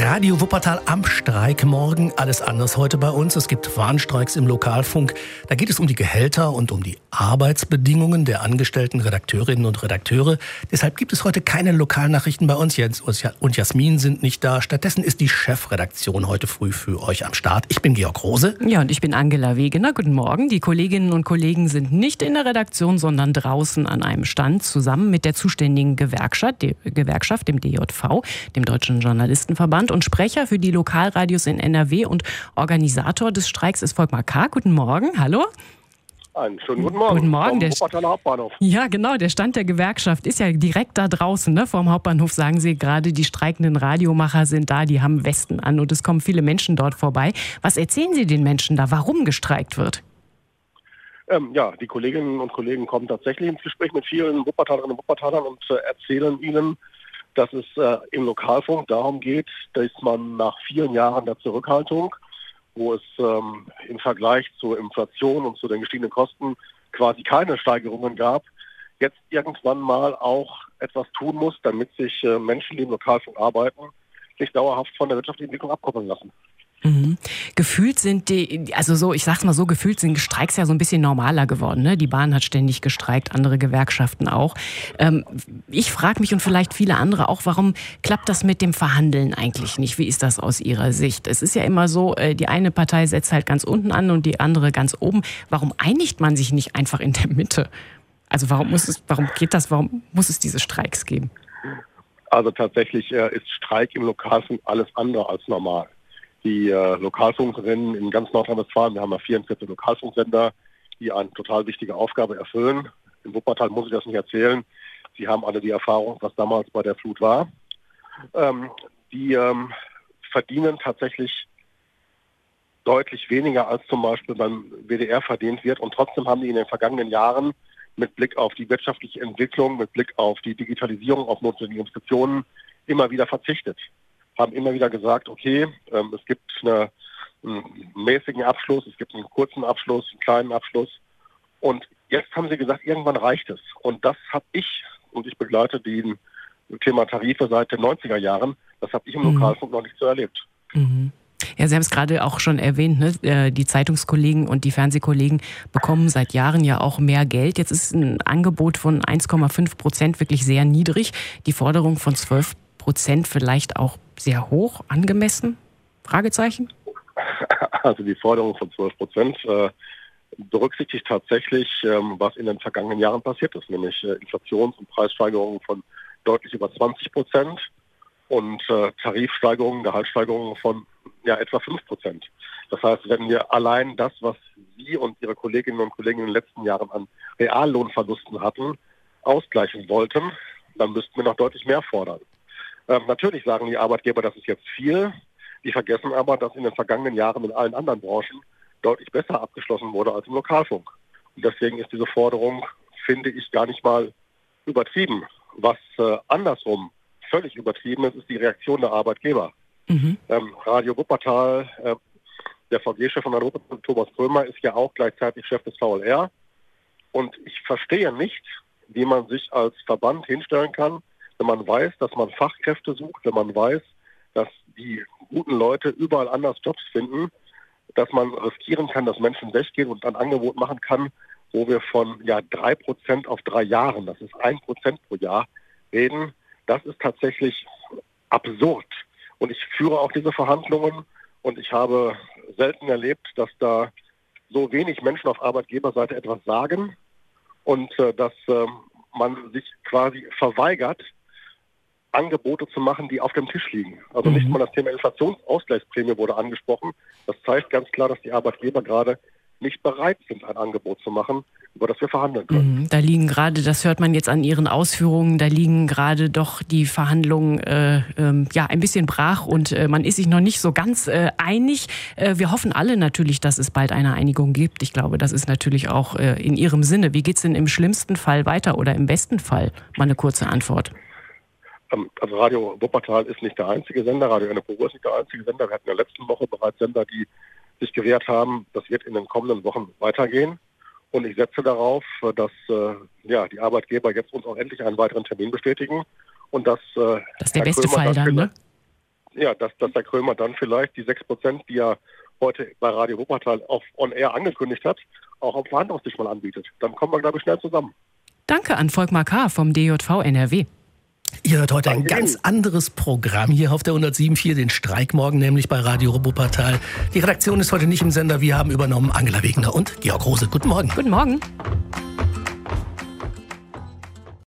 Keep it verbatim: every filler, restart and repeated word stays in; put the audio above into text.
Radio Wuppertal am Streik morgen. Alles anders heute bei uns. Es gibt Warnstreiks im Lokalfunk. Da geht es um die Gehälter und um die Arbeitsbedingungen der angestellten Redakteurinnen und Redakteure. Deshalb gibt es heute keine Lokalnachrichten bei uns. Jens und Jasmin sind nicht da. Stattdessen ist die Chefredaktion heute früh für euch am Start. Ich bin Georg Rose. Ja, und ich bin Angela Wegener. Guten Morgen. Die Kolleginnen und Kollegen sind nicht in der Redaktion, sondern draußen an einem Stand zusammen mit der zuständigen Gewerkschaft, Gewerkschaft dem D J V, dem Deutschen Journalistenverband. Und Sprecher für die Lokalradios in N R W und Organisator des Streiks ist Volkmar Karg. Guten Morgen, hallo. Einen schönen guten Morgen. Guten Morgen. Vom Wuppertaler Hauptbahnhof. Ja, genau, der Stand der Gewerkschaft ist ja direkt da draußen, ne? Vorm Hauptbahnhof sagen Sie gerade, die streikenden Radiomacher sind da, die haben Westen an und es kommen viele Menschen dort vorbei. Was erzählen Sie den Menschen da, warum gestreikt wird? Ähm, ja, die Kolleginnen und Kollegen kommen tatsächlich ins Gespräch mit vielen Wuppertalerinnen und Wuppertalern und äh, erzählen ihnen, dass es äh, im Lokalfunk darum geht, dass man nach vielen Jahren der Zurückhaltung, wo es ähm, im Vergleich zur Inflation und zu den gestiegenen Kosten quasi keine Steigerungen gab, jetzt irgendwann mal auch etwas tun muss, damit sich äh, Menschen, die im Lokalfunk arbeiten, sich dauerhaft von der wirtschaftlichen Entwicklung abkoppeln lassen. Mhm. Gefühlt sind die, also so, ich sag's mal so, gefühlt sind Streiks ja so ein bisschen normaler geworden, ne? Die Bahn hat ständig gestreikt, andere Gewerkschaften auch. Ähm, ich frage mich und vielleicht viele andere auch, warum klappt das mit dem Verhandeln eigentlich nicht? Wie ist das aus Ihrer Sicht? Es ist ja immer so, äh, die eine Partei setzt halt ganz unten an und die andere ganz oben. Warum einigt man sich nicht einfach in der Mitte? Also warum muss es, warum geht das, warum muss es diese Streiks geben? Also tatsächlich äh, ist Streik im Lokalfunk alles andere als normal. Die äh, Lokalfunkerinnen in ganz Nordrhein-Westfalen, wir haben ja vierundvierzig Lokalfunksender, die eine total wichtige Aufgabe erfüllen. In Wuppertal muss ich das nicht erzählen. Sie haben alle die Erfahrung, was damals bei der Flut war. Ähm, die ähm, verdienen tatsächlich deutlich weniger, als zum Beispiel beim W D R verdient wird. Und trotzdem haben die in den vergangenen Jahren mit Blick auf die wirtschaftliche Entwicklung, mit Blick auf die Digitalisierung, auf notwendige Investitionen immer wieder verzichtet. Haben immer wieder gesagt, okay, ähm, es gibt eine, einen mäßigen Abschluss, es gibt einen kurzen Abschluss, einen kleinen Abschluss. Und jetzt haben sie gesagt, irgendwann reicht es. Und das habe ich, und ich begleite die Thema Tarife seit den neunziger Jahren, das habe ich im mhm. Lokalfunk noch nicht so erlebt. Mhm. Ja, Sie haben es gerade auch schon erwähnt, ne? Die Zeitungskollegen und die Fernsehkollegen bekommen seit Jahren ja auch mehr Geld. Jetzt ist ein Angebot von eins Komma fünf Prozent wirklich sehr niedrig. Die Forderung von zwölf Prozent vielleicht auch sehr hoch, angemessen? Fragezeichen? Also die Forderung von zwölf Prozent äh, berücksichtigt tatsächlich, ähm, was in den vergangenen Jahren passiert ist, nämlich äh, Inflations- und Preissteigerungen von deutlich über zwanzig Prozent und äh, Tarifsteigerungen, Gehaltssteigerungen von ja, etwa fünf Prozent. Das heißt, wenn wir allein das, was Sie und Ihre Kolleginnen und Kollegen in den letzten Jahren an Reallohnverlusten hatten, ausgleichen wollten, dann müssten wir noch deutlich mehr fordern. Ähm, natürlich sagen die Arbeitgeber, das ist jetzt viel. Die vergessen aber, dass in den vergangenen Jahren in allen anderen Branchen deutlich besser abgeschlossen wurde als im Lokalfunk. Und deswegen ist diese Forderung, finde ich, gar nicht mal übertrieben. Was äh, andersrum völlig übertrieben ist, ist die Reaktion der Arbeitgeber. Mhm. Ähm, Radio Wuppertal, äh, der V G-Chef von Radio Wuppertal, Thomas Krömer, ist ja auch gleichzeitig Chef des V L R. Und ich verstehe nicht, wie man sich als Verband hinstellen kann, wenn man weiß, dass man Fachkräfte sucht, wenn man weiß, dass die guten Leute überall anders Jobs finden, dass man riskieren kann, dass Menschen weggehen und ein Angebot machen kann, wo wir von ja drei Prozent auf drei Jahren, das ist ein Prozent pro Jahr, reden. Das ist tatsächlich absurd. Und ich führe auch diese Verhandlungen und ich habe selten erlebt, dass da so wenig Menschen auf Arbeitgeberseite etwas sagen und äh, dass äh, man sich quasi verweigert, Angebote zu machen, die auf dem Tisch liegen. Also mhm. nicht mal das Thema Inflationsausgleichsprämie wurde angesprochen. Das zeigt ganz klar, dass die Arbeitgeber gerade nicht bereit sind, ein Angebot zu machen, über das wir verhandeln können. Mhm. Da liegen gerade, das hört man jetzt an Ihren Ausführungen, da liegen gerade doch die Verhandlungen äh, äh, ja ein bisschen brach und äh, man ist sich noch nicht so ganz äh, einig. Äh, wir hoffen alle natürlich, dass es bald eine Einigung gibt. Ich glaube, das ist natürlich auch äh, in Ihrem Sinne. Wie geht's denn im schlimmsten Fall weiter oder im besten Fall? Mal eine kurze Antwort. Also Radio Wuppertal ist nicht der einzige Sender, Radio N R W ist nicht der einzige Sender. Wir hatten in der letzten Woche bereits Sender, die sich gewehrt haben. Das wird in den kommenden Wochen weitergehen. Und ich setze darauf, dass äh, ja, die Arbeitgeber jetzt uns auch endlich einen weiteren Termin bestätigen. Und dass, äh, das ist der beste Fall dann, ne? ja, dass, dass der Krömer dann vielleicht die sechs Prozent, die er heute bei Radio Wuppertal auf On Air angekündigt hat, auch am Verhandlungstisch mal anbietet. Dann kommen wir, glaube ich, schnell zusammen. Danke an Volkmar K. vom D J V N R W. Ihr hört heute ein Danke ganz Ihnen. anderes Programm hier auf der hundertsieben Komma vier, den Streikmorgen, nämlich bei Radio Wuppertal. Die Redaktion ist heute nicht im Sender, wir haben übernommen Angela Wegner und Georg Rose. Guten Morgen. Guten Morgen.